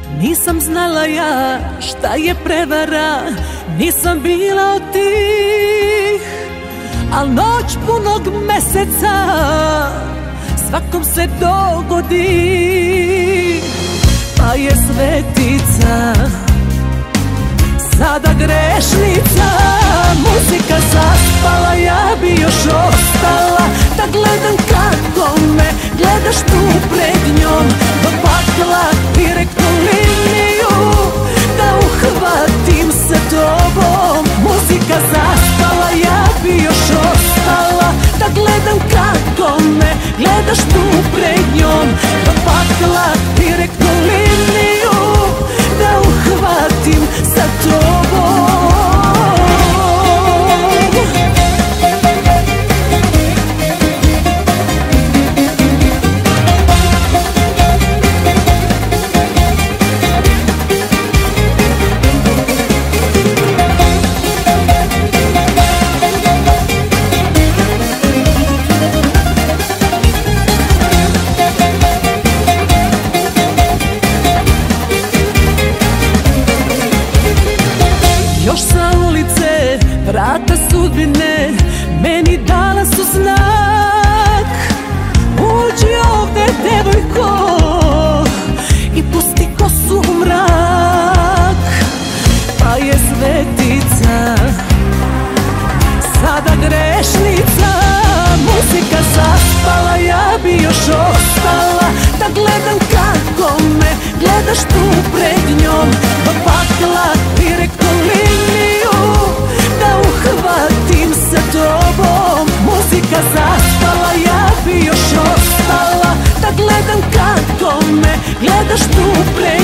Nisam znala ja šta je prevara, nisam bila od tih, al noć punog meseca svakom se dogodi. Pa je svetica sada grešnica, muzika zaspala, ja bi još ostala da gledam kako me gledaš tu pred njom, do pakla direktnu liniju da uhvatim se tobom. Muzika zaspala, ja bi još ostala da gledam kako me gledaš tu pred njom, do pakla direktnu liniju da uhvatim sa tobom. Još sa ulice, vrata sudbine, meni dala su znak. Uđi ovde, devojko, i pusti kosu u mrak. Pa je svetica sada grešnica, muzika zaspala, ja bi još ostala da gledam kako me gledaš tu pred njom, do pakla direktnu liniju da uhvatim sa tobom. Muzika zaspala, ja bi još ostala da gledam kako me gledaš tu pred njom.